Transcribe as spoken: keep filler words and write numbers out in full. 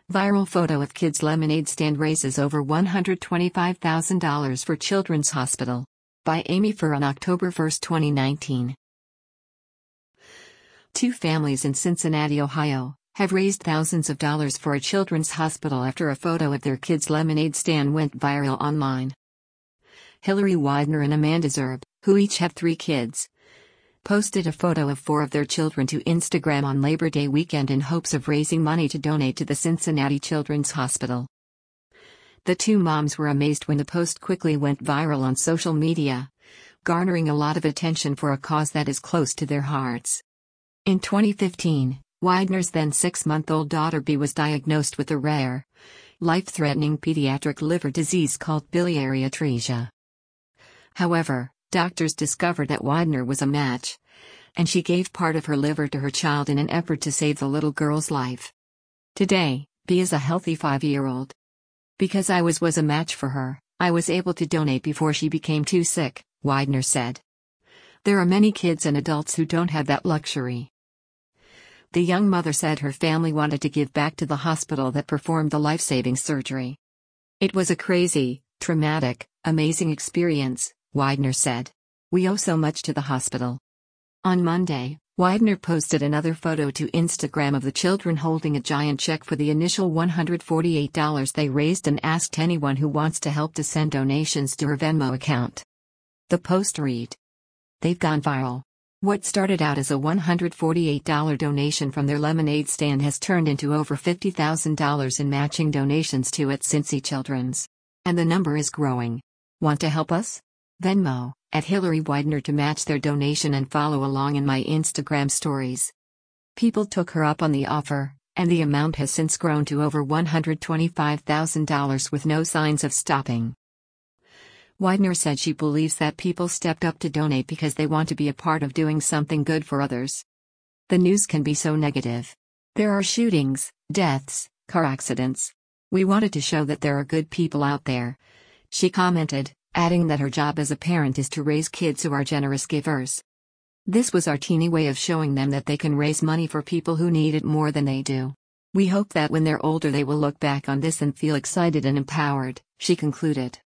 Viral photo of kids' lemonade stand raises over one hundred twenty-five thousand dollars for Children's Hospital. By Amy Furr on October first, twenty nineteen. Two families in Cincinnati, Ohio, have raised thousands of dollars for a children's hospital after a photo of their kids' lemonade stand went viral online. Hillary Widener and Amanda Zerb, who each have three kids, posted a photo of four of their children to Instagram on Labor Day weekend in hopes of raising money to donate to the Cincinnati Children's Hospital. The two moms were amazed when the post quickly went viral on social media, garnering a lot of attention for a cause that is close to their hearts. In twenty fifteen, Widener's then six-month-old daughter B was diagnosed with a rare, life-threatening pediatric liver disease called biliary atresia. However, doctors discovered that Widener was a match, and she gave part of her liver to her child in an effort to save the little girl's life. Today, B is a healthy five-year-old. Because I was was a match for her, I was able to donate before she became too sick, Widener said. There are many kids and adults who don't have that luxury. The young mother said her family wanted to give back to the hospital that performed the life-saving surgery. It was a crazy, traumatic, amazing experience, Widener said. We owe so much to the hospital. On Monday, Widener posted another photo to Instagram of the children holding a giant check for the initial one hundred forty-eight dollars they raised and asked anyone who wants to help to send donations to her Venmo account. The post read, "They've gone viral. What started out as a one hundred forty-eight dollars donation from their lemonade stand has turned into over fifty thousand dollars in matching donations to at Cincy Children's. And the number is growing. Want to help us? Venmo, at Hillary Widener to match their donation and follow along in my Instagram stories." People took her up on the offer, and the amount has since grown to over one hundred twenty-five thousand dollars with no signs of stopping. Widener said she believes that people stepped up to donate because they want to be a part of doing something good for others. The news can be so negative. There are shootings, deaths, car accidents. We wanted to show that there are good people out there, she commented, adding that her job as a parent is to raise kids who are generous givers. This was our teeny way of showing them that they can raise money for people who need it more than they do. We hope that when they're older they will look back on this and feel excited and empowered, she concluded.